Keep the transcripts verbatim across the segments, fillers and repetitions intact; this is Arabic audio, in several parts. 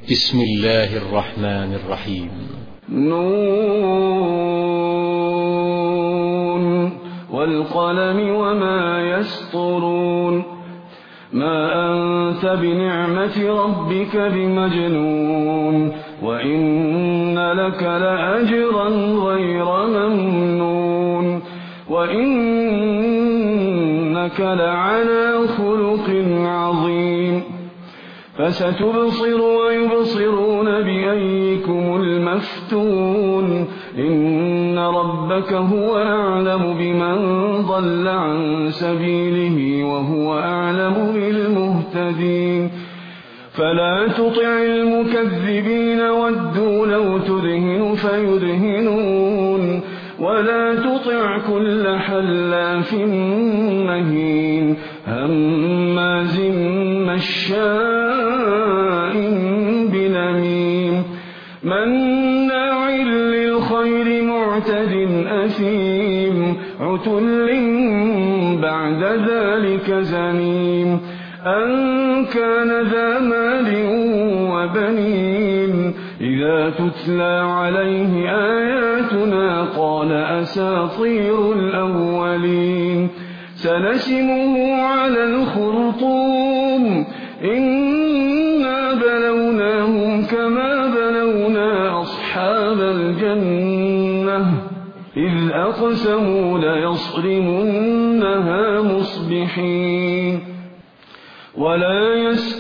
بسم الله الرحمن الرحيم. نون والقلم وما يسطرون. ما أنت بنعمة ربك بمجنون، وإن لك لأجرا غير ممنون، وإنك لعلى خلق عظيم. فستبصر ويبصرون بأيكم المفتون. إن ربك هو أعلم بمن ضل عن سبيله وهو أعلم بالمهتدين. فلا تطع المكذبين ودوا لو تدهن فيدهنون، ولا تطع كل حلاف مهين هماز مشاء بنميم مناع للخير معتد أثيم عتل بعد ذلك زنيم أن كان ذا مال وبنين. إذا تتلى عليه آياتنا قال أساطير الأولين. سنسمه على الخرطوم. إنا بلوناهم كما بلونا أصحاب الجنة إذ أقسموا ليصرمنها مصبحين. ولا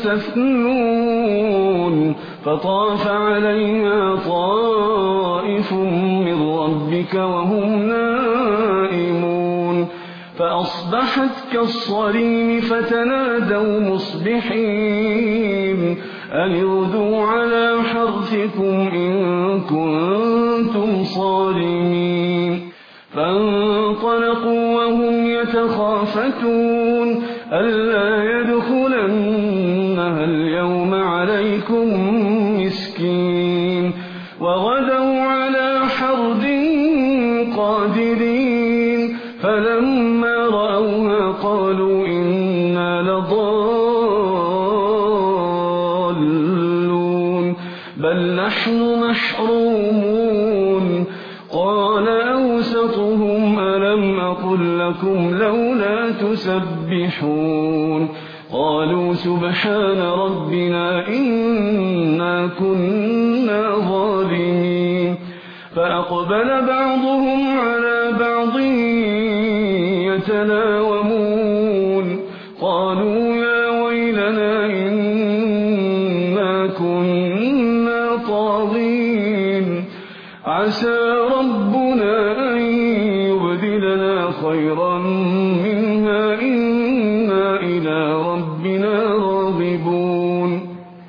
يستثنون. فطاف عليها طائف من ربك وهم نائمون، فأصبحت كالصريم فتنادوا مصبحين أن اغدوا على حرثكم إن كنتم صارمين. فانطلقوا وهم يتخافتون ألا يدخلنها اليوم عليكم مسكين. وغدوا على حرد قادرين. فلما رأوها قالوا إنا لضالون بل نحن محرومون. قال أوسطهم ألم أقل لكم لولا تسبحون. قالوا سبحان ربنا إنا كنا ظالمين. فأقبل بعضهم على بعض يتلاومون قالوا يا ويلنا إنا كنا طاغين. عسى ربنا أن يبدلنا خيرا منها إنا إلى ربنا راغبون.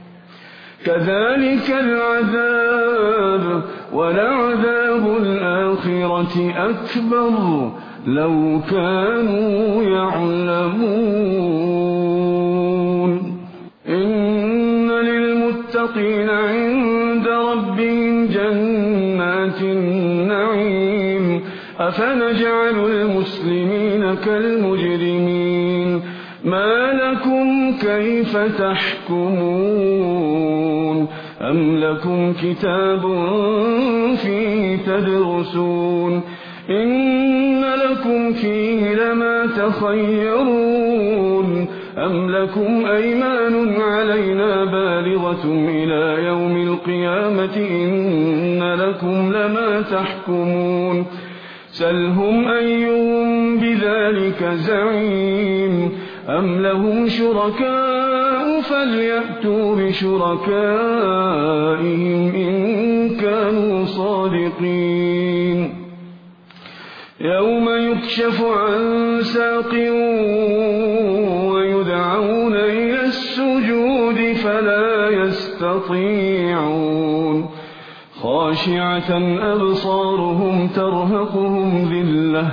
كذلك العذاب ولعذاب الآخرة أكبر لو كانوا يعلمون. إن للمتقين عند ربهم جنات النعيم. أفنجعل المسلمين كالمجرمين. ما لكم كيف تحكمون. أم لكم كتاب فيه تدرسون. إن لكم فيه لما تخيرون. أم لكم أيمان علينا بالغة إلى يوم القيامة إن لكم لما تحكمون. سلهم أيهم بذلك زعيم. أم لهم شركاء فليأتوا بشركائهم إن كانوا صادقين. يوم يكشف عن ساق ويدعون إلى السجود فلا يستطيعون. خاشعة أبصارهم ترهقهم ذلة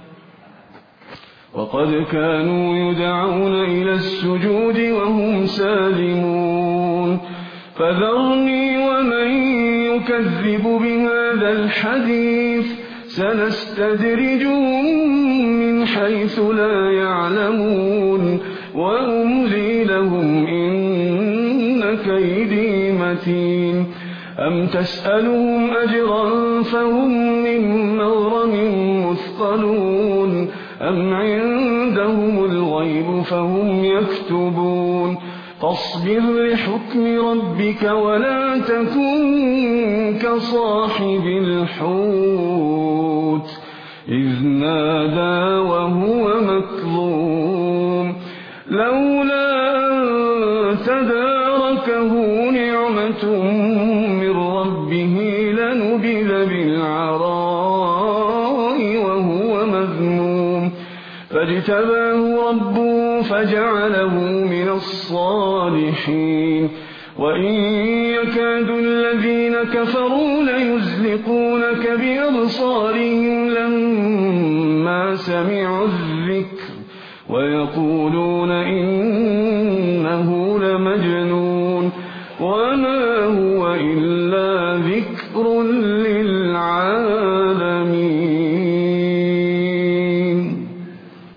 وقد كانوا يدعون إلى السجود وهم سالمون. فذرني ومن يكذب بهذا الحديث سنستدرجهم من حيث لا يعلمون وأملي لهم إن كيدي متين أم تسألهم أجرا فهم من مغرم مثقلون أم عندهم الغيب فهم يكتبون فاصبر لحكم ربك ولا تكن كصاحب الحوت إذ نادى وهو مكظوم لولا أن تداركه نعمة من ربه لنبذ بالعراء وهو مذموم فاجتباه ربه فجعله من الصالحين وإن يكاد الذين كفروا ليزلقونك بأبصارهم لما سمعوا الذكر ويقولون إنه لمجنون وما هو إلا ذكر للعالمين.